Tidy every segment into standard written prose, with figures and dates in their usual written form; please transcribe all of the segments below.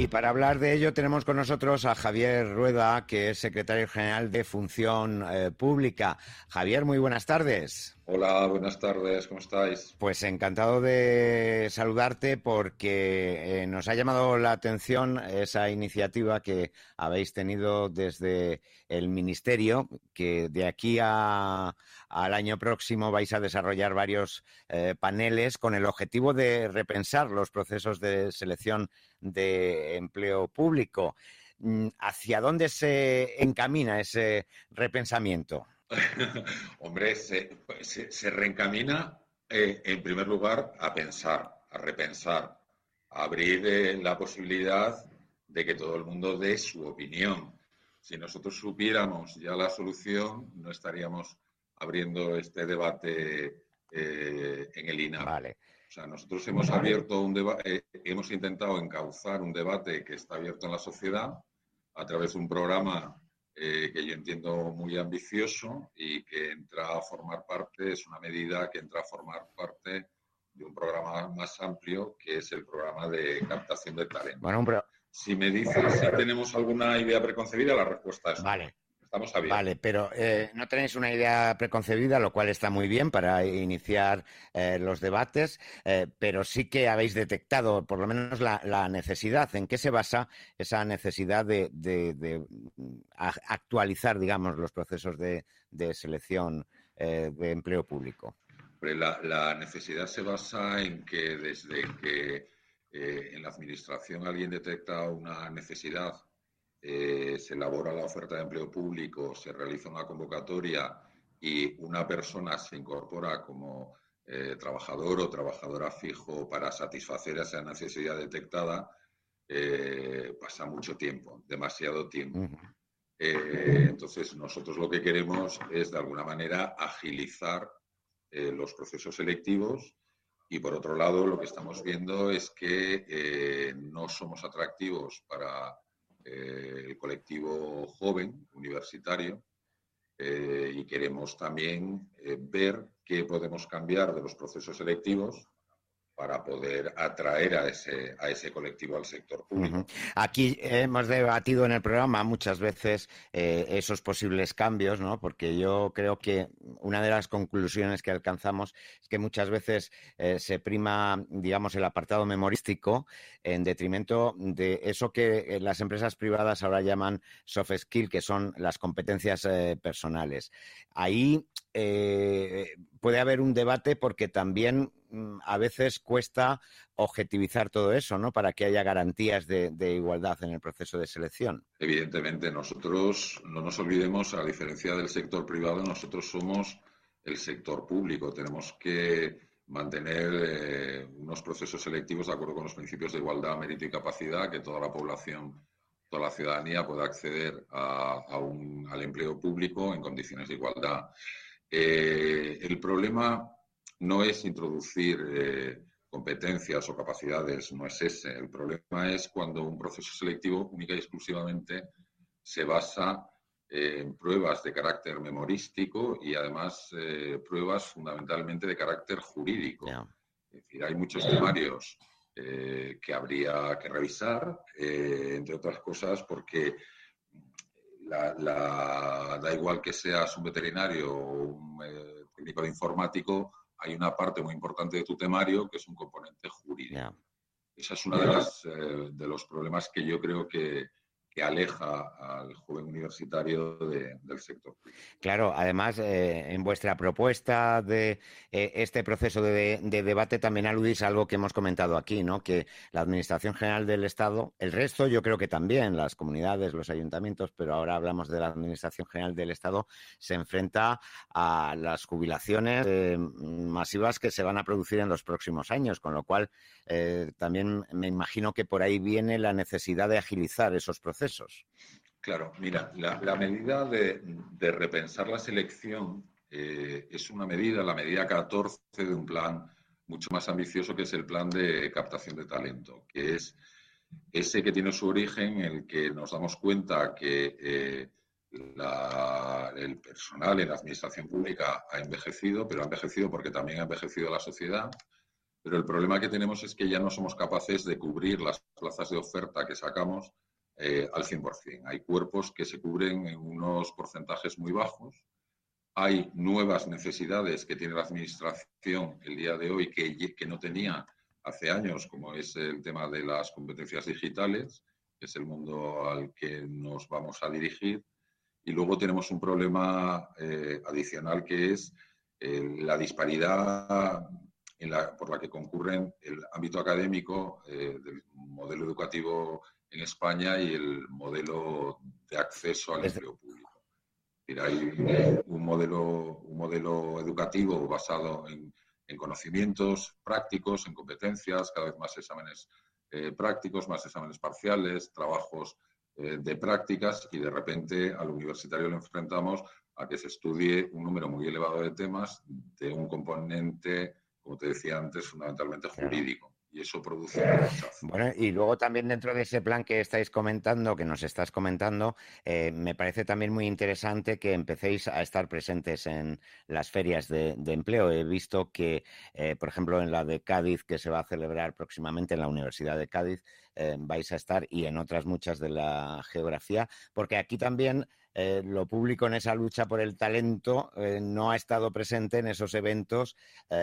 Y para hablar de ello tenemos con nosotros a Javier Rueda, que es secretario general de Función Pública. Javier, muy buenas tardes. Hola, buenas tardes, ¿cómo estáis? Pues encantado de saludarte porque nos ha llamado la atención esa iniciativa que habéis tenido desde el Ministerio, que de aquí al año próximo vais a desarrollar varios paneles con el objetivo de repensar los procesos de selección de empleo público. ¿Hacia dónde se encamina ese repensamiento? Hombre, se reencamina en primer lugar a pensar, a repensar, a abrir la posibilidad de que todo el mundo dé su opinión. Si nosotros supiéramos ya la solución, no estaríamos abriendo este debate en el INAP. Vale. O sea, nosotros hemos abierto un debate, hemos intentado encauzar un debate que está abierto en la sociedad a través de un programa que yo entiendo muy ambicioso y que entra a formar parte, es una medida que entra a formar parte de un programa más amplio que es el programa de captación de talento. Bueno, si me dices si tenemos alguna idea preconcebida, la respuesta es vale. No. Estamos abiertos. Vale, pero no tenéis una idea preconcebida, lo cual está muy bien para iniciar los debates, pero sí que habéis detectado por lo menos la necesidad. ¿En qué se basa esa necesidad de actualizar, digamos, los procesos de selección de empleo público? La necesidad se basa en que desde que en la administración alguien detecta una necesidad, se elabora la oferta de empleo público, se realiza una convocatoria y una persona se incorpora como trabajador o trabajadora fijo para satisfacer esa necesidad detectada, pasa mucho tiempo, demasiado tiempo. Uh-huh. Entonces, nosotros lo que queremos es, de alguna manera, agilizar los procesos selectivos y, por otro lado, lo que estamos viendo es que no somos atractivos para el colectivo joven, universitario, y queremos también ver qué podemos cambiar de los procesos selectivos para poder atraer a ese colectivo al sector público. Uh-huh. Aquí hemos debatido en el programa muchas veces esos posibles cambios, ¿no? Porque yo creo que una de las conclusiones que alcanzamos es que muchas veces se prima, digamos, el apartado memorístico en detrimento de eso que las empresas privadas ahora llaman soft skill, que son las competencias personales. Ahí puede haber un debate porque también a veces cuesta objetivizar todo eso, ¿no? Para que haya garantías de igualdad en el proceso de selección. Evidentemente, nosotros no nos olvidemos, a diferencia del sector privado, nosotros somos el sector público. Tenemos que mantener unos procesos selectivos de acuerdo con los principios de igualdad, mérito y capacidad, que toda la población, toda la ciudadanía pueda acceder al empleo público en condiciones de igualdad. El problema no es introducir competencias o capacidades, no es ese. El problema es cuando un proceso selectivo única y exclusivamente se basa en pruebas de carácter memorístico y además pruebas fundamentalmente de carácter jurídico. Yeah. Es decir, hay muchos temarios que habría que revisar, entre otras cosas porque da igual que seas un veterinario o un técnico de informático, hay una parte muy importante de tu temario que es un componente jurídico. Yeah. Esa es una de los problemas que yo creo que aleja al joven universitario del sector público. Claro, además, en vuestra propuesta de este proceso de debate también aludís a algo que hemos comentado aquí, ¿no? Que la Administración General del Estado, el resto yo creo que también, las comunidades, los ayuntamientos, pero ahora hablamos de la Administración General del Estado, se enfrenta a las jubilaciones masivas que se van a producir en los próximos años, con lo cual también me imagino que por ahí viene la necesidad de agilizar esos procesos. Claro, mira, la medida de repensar la selección es una medida, la medida 14 de un plan mucho más ambicioso que es el plan de captación de talento, que es ese que tiene su origen en el que nos damos cuenta que el personal en la administración pública ha envejecido, pero ha envejecido porque también ha envejecido la sociedad. Pero el problema que tenemos es que ya no somos capaces de cubrir las plazas de oferta que sacamos al 100%. Hay cuerpos que se cubren en unos porcentajes muy bajos. Hay nuevas necesidades que tiene la Administración el día de hoy que no tenía hace años, como es el tema de las competencias digitales, que es el mundo al que nos vamos a dirigir. Y luego tenemos un problema adicional que es la disparidad por la que concurren el ámbito académico del modelo educativo en España y el modelo de acceso al empleo público. Hay un modelo educativo basado en conocimientos prácticos, en competencias, cada vez más exámenes prácticos, más exámenes parciales, trabajos de prácticas, y de repente al universitario lo enfrentamos a que se estudie un número muy elevado de temas de un componente, como te decía antes, fundamentalmente jurídico. Claro. Y eso produce un rechazo. Bueno, y luego también dentro de ese plan que estáis comentando, que nos estás comentando, me parece también muy interesante que empecéis a estar presentes en las ferias de empleo. He visto que, por ejemplo, en la de Cádiz, que se va a celebrar próximamente en la Universidad de Cádiz, vais a estar, y en otras muchas de la geografía, porque aquí también lo público en esa lucha por el talento no ha estado presente en esos eventos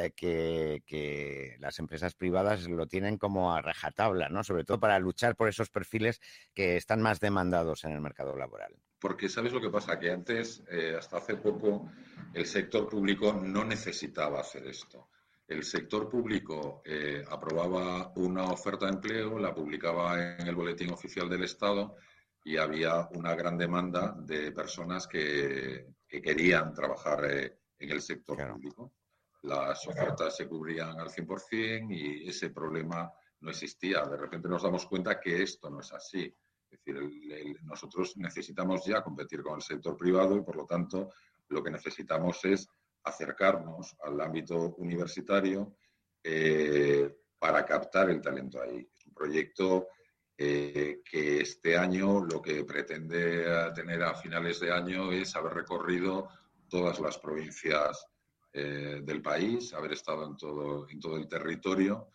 que las empresas privadas lo tienen como a rajatabla, ¿no? Sobre todo para luchar por esos perfiles que están más demandados en el mercado laboral. Porque ¿sabes lo que pasa? Que antes, hasta hace poco, el sector público no necesitaba hacer esto. El sector público aprobaba una oferta de empleo, la publicaba en el Boletín Oficial del Estado y había una gran demanda de personas que querían trabajar en el sector público. Las ofertas se cubrían al 100% y ese problema no existía. De repente nos damos cuenta que esto no es así. Es decir, nosotros necesitamos ya competir con el sector privado y, por lo tanto, lo que necesitamos es acercarnos al ámbito universitario para captar el talento ahí. Es un proyecto que este año lo que pretende tener a finales de año es haber recorrido todas las provincias del país, haber estado en todo el territorio.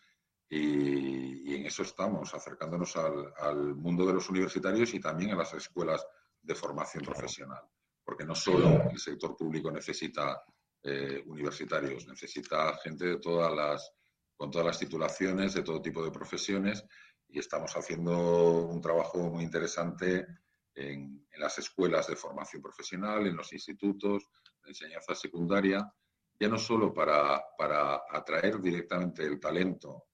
Y en eso estamos, acercándonos al mundo de los universitarios y también a las escuelas de formación profesional. Porque no solo el sector público necesita universitarios, necesita gente con todas las titulaciones, de todo tipo de profesiones, y estamos haciendo un trabajo muy interesante en las escuelas de formación profesional, en los institutos de enseñanza secundaria, ya no solo para atraer directamente el talento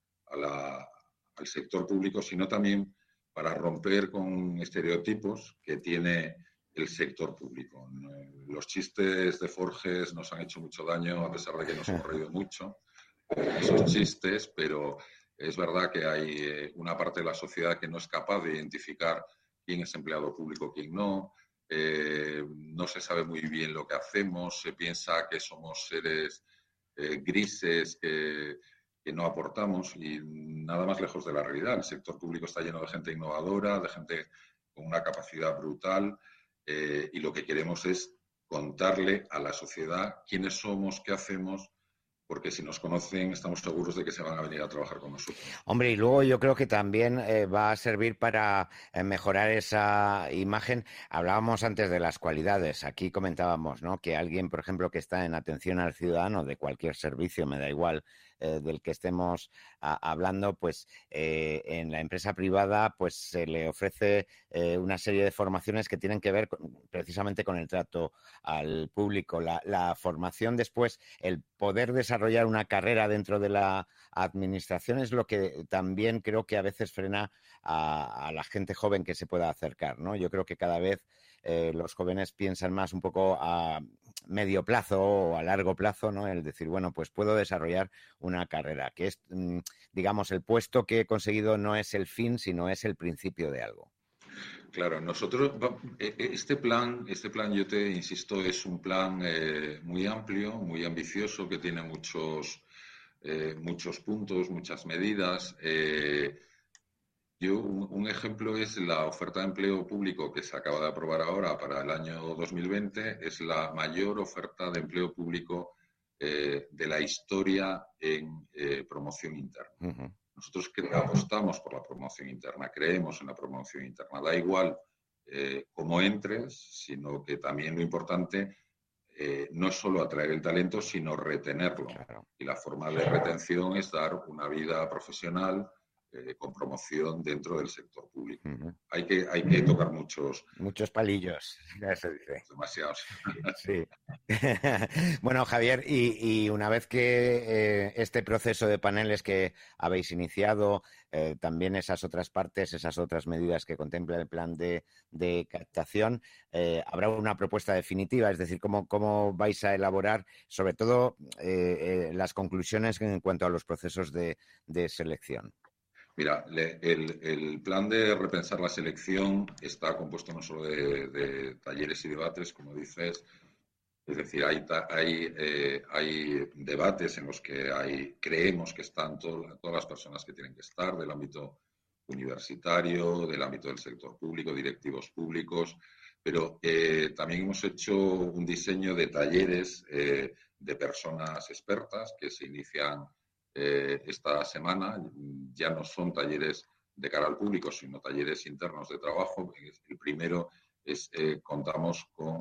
al sector público, sino también para romper con estereotipos que tiene el sector público. Los chistes de Forges nos han hecho mucho daño, a pesar de que nos hemos reído mucho esos chistes, pero es verdad que hay una parte de la sociedad que no es capaz de identificar quién es empleado público, quién no. No se sabe muy bien lo que hacemos, se piensa que somos seres grises, que no aportamos, y nada más lejos de la realidad. El sector público está lleno de gente innovadora, de gente con una capacidad brutal, y lo que queremos es contarle a la sociedad quiénes somos, qué hacemos, porque si nos conocen estamos seguros de que se van a venir a trabajar con nosotros. Hombre, y luego yo creo que también va a servir para mejorar esa imagen. Hablábamos antes de las cualidades. Aquí comentábamos, ¿no?, que alguien, por ejemplo, que está en atención al ciudadano de cualquier servicio, me da igual, del que estemos hablando, pues en la empresa privada pues se le ofrece una serie de formaciones que tienen que ver precisamente con el trato al público. La formación después, el poder desarrollar una carrera dentro de la administración es lo que también creo que a veces frena a la gente joven que se pueda acercar, ¿no? Yo creo que cada vez los jóvenes piensan más un poco a medio plazo o a largo plazo, ¿no? El decir, bueno, pues puedo desarrollar una carrera, que es, digamos, el puesto que he conseguido no es el fin, sino es el principio de algo. Claro, nosotros, este plan, yo te insisto, es un plan muy amplio, muy ambicioso, que tiene muchos puntos, muchas medidas. Un ejemplo es la oferta de empleo público que se acaba de aprobar ahora para el año 2020. Es la mayor oferta de empleo público de la historia en promoción interna. Uh-huh. Nosotros apostamos por la promoción interna, creemos en la promoción interna. Da igual cómo entres, sino que también lo importante no es solo atraer el talento, sino retenerlo. Claro. Y la forma de retención es dar una vida profesional con promoción dentro del sector público. Uh-huh. Hay que tocar muchos palillos, ya se dice. Demasiados. Sí. Bueno, Javier, y una vez que este proceso de paneles que habéis iniciado, también esas otras partes, esas otras medidas que contempla el plan de captación, habrá una propuesta definitiva, es decir, cómo vais a elaborar, sobre todo, las conclusiones en cuanto a los procesos de selección. Mira, el plan de repensar la selección está compuesto no solo de talleres y debates, como dices, es decir, hay debates en los que creemos que están todas las personas que tienen que estar, del ámbito universitario, del ámbito del sector público, directivos públicos, pero también hemos hecho un diseño de talleres de personas expertas que se inician esta semana. Ya no son talleres de cara al público, sino talleres internos de trabajo. El primero contamos con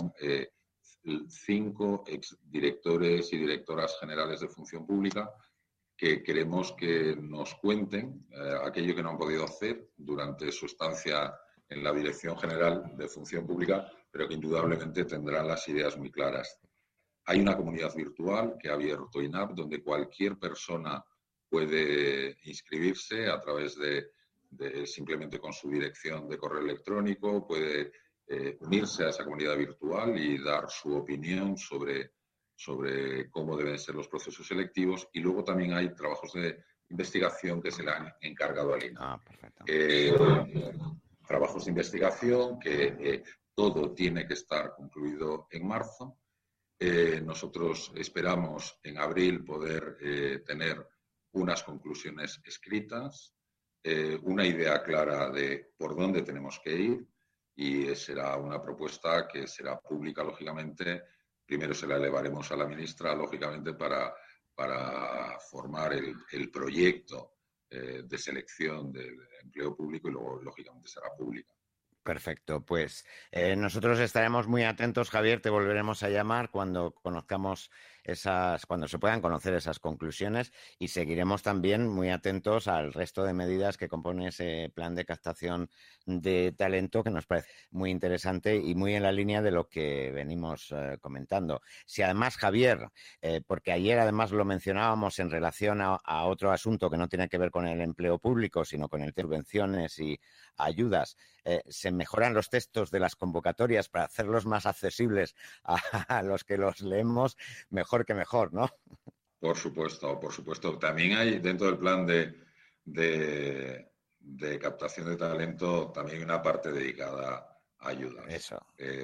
5 exdirectores y directoras generales de función pública que queremos que nos cuenten aquello que no han podido hacer durante su estancia en la Dirección General de Función Pública, pero que indudablemente tendrán las ideas muy claras. Hay una comunidad virtual que ha abierto INAP, donde cualquier persona puede inscribirse a través de simplemente con su dirección de correo electrónico, puede unirse a esa comunidad virtual y dar su opinión sobre cómo deben ser los procesos selectivos. Y luego también hay trabajos de investigación que se le han encargado al INAP. Perfecto. Trabajos de investigación que todo tiene que estar concluido en marzo. Nosotros esperamos en abril poder tener unas conclusiones escritas, una idea clara de por dónde tenemos que ir, y será una propuesta que será pública, lógicamente. Primero se la elevaremos a la ministra, lógicamente, para formar el proyecto de selección del empleo público, y luego, lógicamente, será pública. Perfecto, pues nosotros estaremos muy atentos, Javier, te volveremos a llamar cuando conozcamos cuando se puedan conocer esas conclusiones, y seguiremos también muy atentos al resto de medidas que compone ese plan de captación de talento, que nos parece muy interesante y muy en la línea de lo que venimos comentando. Si además, Javier, porque ayer además lo mencionábamos en relación a otro asunto que no tiene que ver con el empleo público, sino con el de subvenciones y ayudas, se mejoran los textos de las convocatorias para hacerlos más accesibles a los que los leemos, mejor que mejor, ¿no? Por supuesto, por supuesto. También hay dentro del plan de captación de talento también una parte dedicada a ayudas. Eso.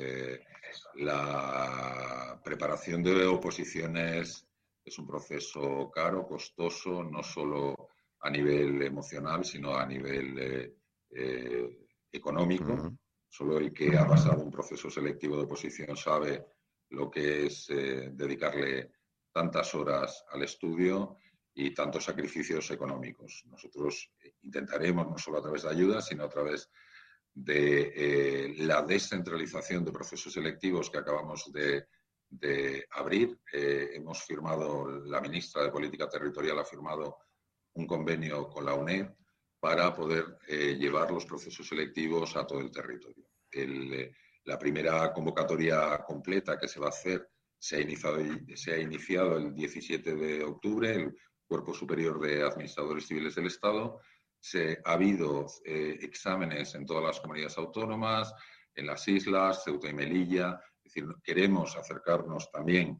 La preparación de oposiciones es un proceso caro, costoso, no solo a nivel emocional, sino a nivel económico. Uh-huh. Solo el que ha pasado un proceso selectivo de oposición sabe lo que es dedicarle tantas horas al estudio y tantos sacrificios económicos. Nosotros intentaremos, no solo a través de ayudas, sino a través de la descentralización de procesos selectivos que acabamos de abrir. Hemos firmado, la ministra de Política Territorial ha firmado un convenio con la UNED para poder llevar los procesos selectivos a todo el territorio. La primera convocatoria completa que se va a hacer se ha iniciado el 17 de octubre, el Cuerpo Superior de Administradores Civiles del Estado. Ha habido exámenes en todas las comunidades autónomas, en las islas, Ceuta y Melilla. Es decir, queremos acercarnos también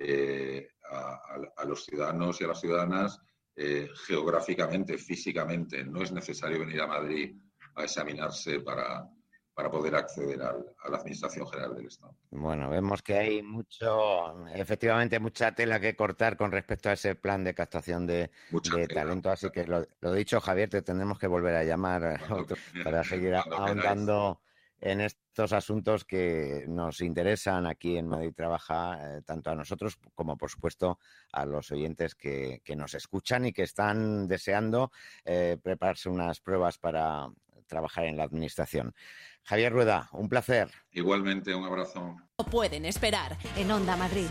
a los ciudadanos y a las ciudadanas geográficamente, físicamente. No es necesario venir a Madrid a examinarse para poder acceder a la Administración General del Estado. Bueno, vemos que hay efectivamente mucha tela que cortar con respecto a ese plan de captación de talento, así que lo dicho, Javier, te tendremos que volver a llamar para seguir ahondando en estos asuntos que nos interesan aquí en Madrid Trabaja, tanto a nosotros como, por supuesto, a los oyentes que nos escuchan y que están deseando prepararse unas pruebas para trabajar en la administración. Javier Rueda, un placer. Igualmente, un abrazo. No pueden esperar. En Onda Madrid.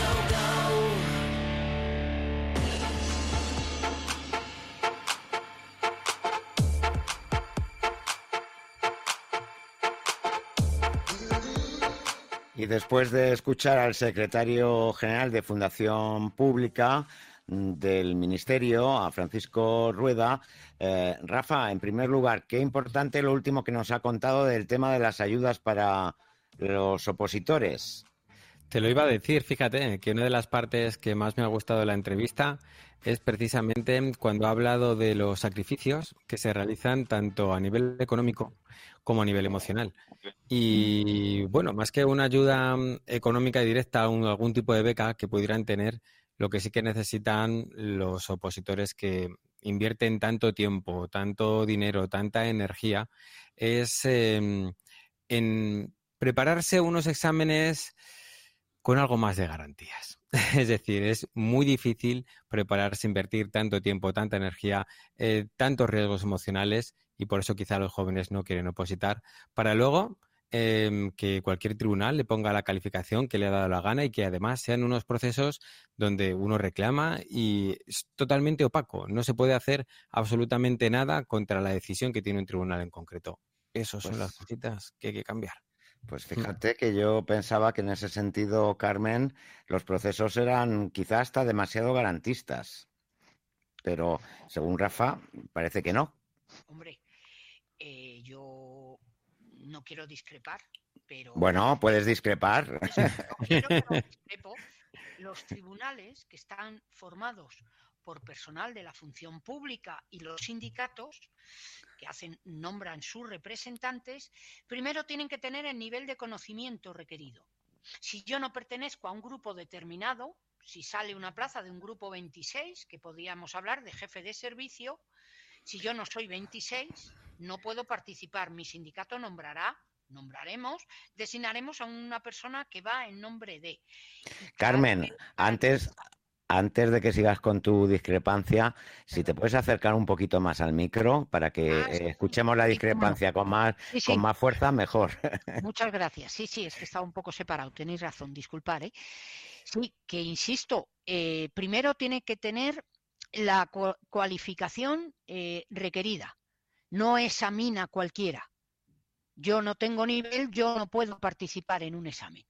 Y después de escuchar al secretario general de Fundación Pública del Ministerio, a Francisco Rueda, Rafa, en primer lugar, qué importante lo último que nos ha contado del tema de las ayudas para los opositores. Te lo iba a decir, fíjate, que una de las partes que más me ha gustado de la entrevista es precisamente cuando ha hablado de los sacrificios que se realizan tanto a nivel económico como a nivel emocional. Y bueno, más que una ayuda económica y directa, algún tipo de beca que pudieran tener, lo que sí que necesitan los opositores que invierten tanto tiempo, tanto dinero, tanta energía, es en prepararse unos exámenes con algo más de garantías. Es decir, es muy difícil prepararse, invertir tanto tiempo, tanta energía, tantos riesgos emocionales, y por eso quizá los jóvenes no quieren opositar, para luego que cualquier tribunal le ponga la calificación que le ha dado la gana y que además sean unos procesos donde uno reclama y es totalmente opaco. No se puede hacer absolutamente nada contra la decisión que tiene un tribunal en concreto. Esas son las cositas que hay que cambiar. Pues fíjate que yo pensaba que en ese sentido, Carmen, los procesos eran quizás hasta demasiado garantistas. Pero según Rafa, parece que no. Hombre, yo no quiero discrepar, pero... Bueno, puedes discrepar. Pero no discrepo. Los tribunales que están formados por personal de la función pública y los sindicatos que nombran sus representantes, primero tienen que tener el nivel de conocimiento requerido. Si yo no pertenezco a un grupo determinado, si sale una plaza de un grupo 26, que podríamos hablar de jefe de servicio, si yo no soy 26, no puedo participar. Mi sindicato nombraremos, designaremos a una persona que va en nombre de... Carmen, antes de que sigas con tu discrepancia, si te puedes acercar un poquito más al micro para que escuchemos la discrepancia con más fuerza, mejor. Muchas gracias. Sí, es que estaba un poco separado, tenéis razón, disculpad. Sí, que insisto, primero tiene que tener la cualificación requerida, no examina cualquiera. Yo no tengo nivel, yo no puedo participar en un examen.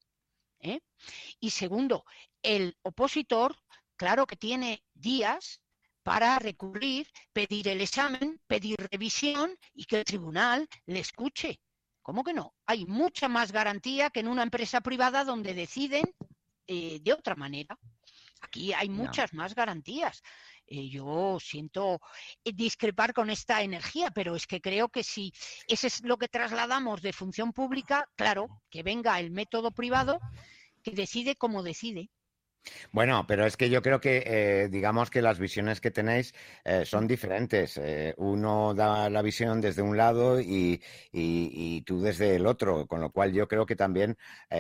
Y segundo, el opositor, claro que tiene días para recurrir, pedir el examen, pedir revisión y que el tribunal le escuche. ¿Cómo que no? Hay mucha más garantía que en una empresa privada donde deciden de otra manera. Aquí hay muchas más garantías. Yo siento discrepar con esta energía, pero es que creo que si eso es lo que trasladamos de función pública, claro, que venga el método privado que decide como decide. Bueno, pero es que yo creo que, digamos que las visiones que tenéis son diferentes. Uno da la visión desde un lado y tú desde el otro, con lo cual yo creo que también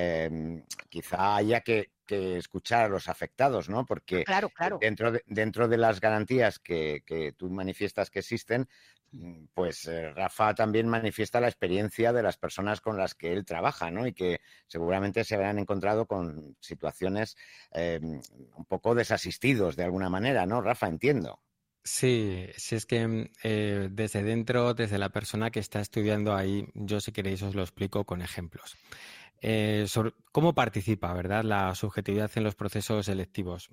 quizá haya que escuchar a los afectados, ¿no? Porque claro. Dentro de las garantías que tú manifiestas que existen, pues Rafa también manifiesta la experiencia de las personas con las que él trabaja, ¿no? Y que seguramente se habrán encontrado con situaciones un poco desasistidos de alguna manera, ¿no, Rafa? Entiendo. Sí, es que desde dentro, desde la persona que está estudiando ahí, yo si queréis os lo explico con ejemplos. Sobre cómo participa, ¿verdad?, la subjetividad en los procesos selectivos.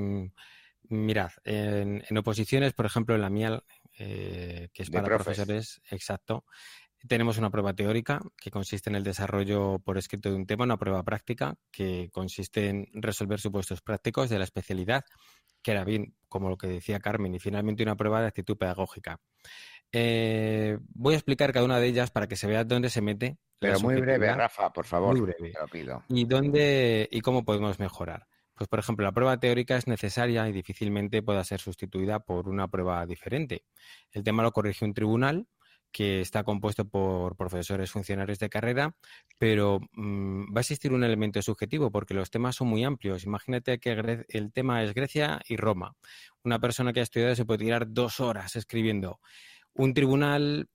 Mirad, en oposiciones, por ejemplo, en la mía, que es para profesores, exacto, tenemos una prueba teórica que consiste en el desarrollo por escrito de un tema, una prueba práctica que consiste en resolver supuestos prácticos de la especialidad, que era bien, como lo que decía Carmen, y finalmente una prueba de actitud pedagógica. Voy a explicar cada una de ellas para que se vea dónde se mete. Pero muy breve, Rafa, por favor. Muy breve. Te lo pido. Y cómo podemos mejorar. Pues, por ejemplo, la prueba teórica es necesaria y difícilmente pueda ser sustituida por una prueba diferente. El tema lo corrige un tribunal que está compuesto por profesores funcionarios de carrera, pero va a existir un elemento subjetivo porque los temas son muy amplios. Imagínate que el tema es Grecia y Roma. Una persona que ha estudiado se puede tirar 2 horas escribiendo. Un tribunal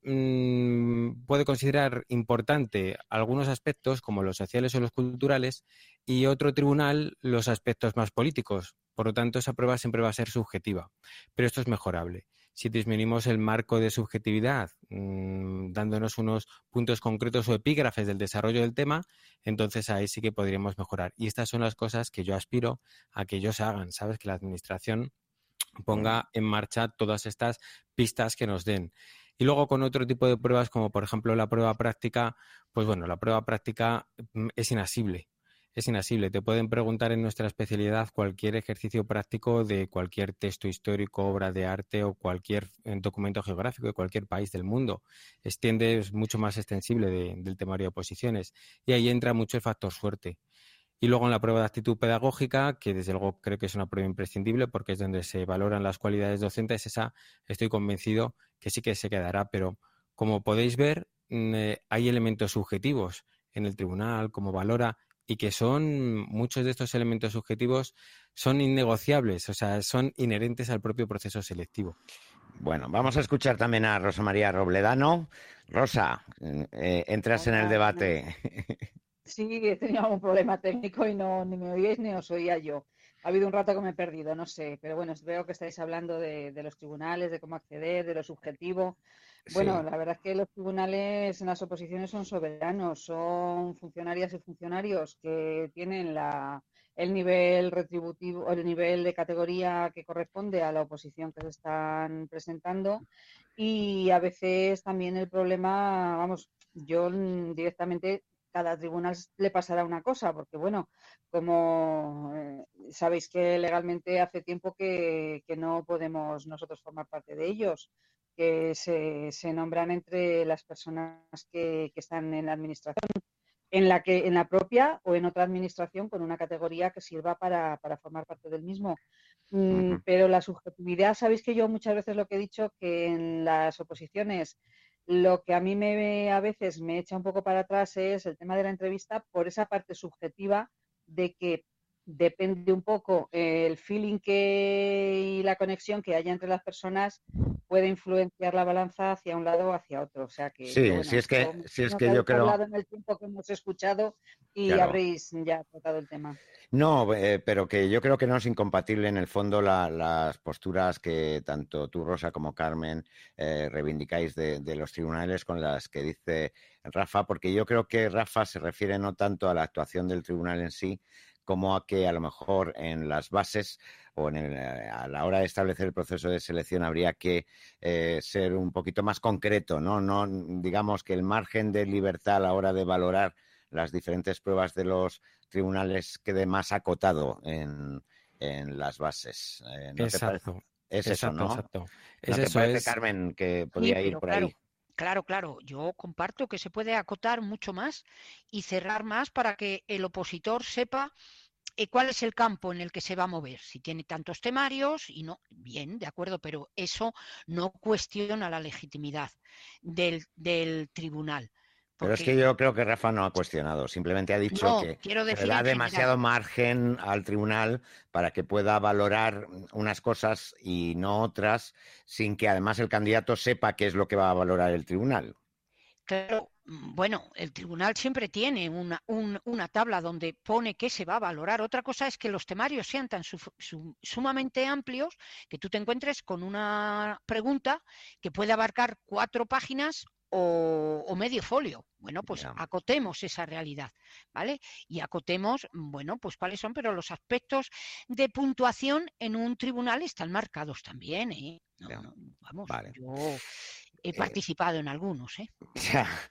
puede considerar importante algunos aspectos, como los sociales o los culturales, y otro tribunal los aspectos más políticos. Por lo tanto, esa prueba siempre va a ser subjetiva. Pero esto es mejorable. Si disminuimos el marco de subjetividad, dándonos unos puntos concretos o epígrafes del desarrollo del tema, entonces ahí sí que podríamos mejorar. Y estas son las cosas que yo aspiro a que ellos hagan, ¿sabes? Que la administración ponga en marcha todas estas pistas que nos den. Y luego con otro tipo de pruebas, como por ejemplo la prueba práctica, pues bueno, la prueba práctica es inasible. Es inasible. Te pueden preguntar en nuestra especialidad cualquier ejercicio práctico de cualquier texto histórico, obra de arte o cualquier documento geográfico de cualquier país del mundo. Es mucho más extensible del temario de oposiciones. Y ahí entra mucho el factor suerte. Y luego en la prueba de actitud pedagógica, que desde luego creo que es una prueba imprescindible porque es donde se valoran las cualidades docentes, esa estoy convencido que sí que se quedará, pero como podéis ver, hay elementos subjetivos en el tribunal, como valora, y que muchos de estos elementos subjetivos son innegociables, o sea, son inherentes al propio proceso selectivo. Bueno, vamos a escuchar también a Rosa María Robledano. Rosa, entras en el debate. Sí, he tenido algún problema técnico y ni me oíais ni os oía yo. Ha habido un rato que me he perdido, no sé, pero bueno, veo que estáis hablando de los tribunales, de cómo acceder, de lo subjetivo. Bueno, Sí. la verdad es que los tribunales en las oposiciones son soberanos, son funcionarias y funcionarios que tienen el nivel retributivo, el nivel de categoría que corresponde a la oposición que se están presentando y a veces también el problema, vamos, yo directamente cada tribunal le pasará una cosa, porque bueno, como sabéis que legalmente hace tiempo que no podemos nosotros formar parte de ellos, que se nombran entre las personas que están en la administración, en la propia o en otra administración con una categoría que sirva para formar parte del mismo. Pero la subjetividad, sabéis que yo muchas veces lo que he dicho, que en las oposiciones lo que a mí a veces me echa un poco para atrás es el tema de la entrevista por esa parte subjetiva de que depende un poco el feeling y la conexión que haya entre las personas puede influenciar la balanza hacia un lado o hacia otro. O sea que, Sí, pero bueno, si es no que yo habéis creo, hablado en el tiempo que hemos escuchado y claro. habréis ya tratado el tema. No, pero que yo creo que no es incompatible en el fondo las posturas que tanto tú, Rosa, como Carmen reivindicáis de los tribunales con las que dice Rafa, porque yo creo que Rafa se refiere no tanto a la actuación del tribunal en sí, como a que a lo mejor en las bases o a la hora de establecer el proceso de selección habría que ser un poquito más concreto, ¿no? No, digamos que el margen de libertad a la hora de valorar las diferentes pruebas de los tribunales quede más acotado en las bases. ¿No te parece? Exacto. Es Exacto, eso, ¿no? exacto. ¿No te parece, Carmen, que podría ir pero por claro, ahí? Claro, yo comparto que se puede acotar mucho más y cerrar más para que el opositor sepa cuál es el campo en el que se va a mover. Si tiene tantos temarios y no, bien, de acuerdo, pero eso no cuestiona la legitimidad del tribunal. Pero es Porque, que yo creo que Rafa no ha cuestionado, simplemente ha dicho no, que quiero se le decir da en general. demasiado margen al tribunal para que pueda valorar unas cosas y no otras, sin que además el candidato sepa qué es lo que va a valorar el tribunal. Claro, bueno, el tribunal siempre tiene una tabla donde pone qué se va a valorar. Otra cosa es que los temarios sean tan sumamente amplios que tú te encuentres con una pregunta que puede abarcar 4 páginas o medio folio. Bueno, pues Ya. acotemos esa realidad, ¿vale? Y acotemos, bueno, pues cuáles son, pero los aspectos de puntuación en un tribunal están marcados también, ¿eh? Ya. Vamos, Vale. yo he participado en algunos, ¿eh? Ya,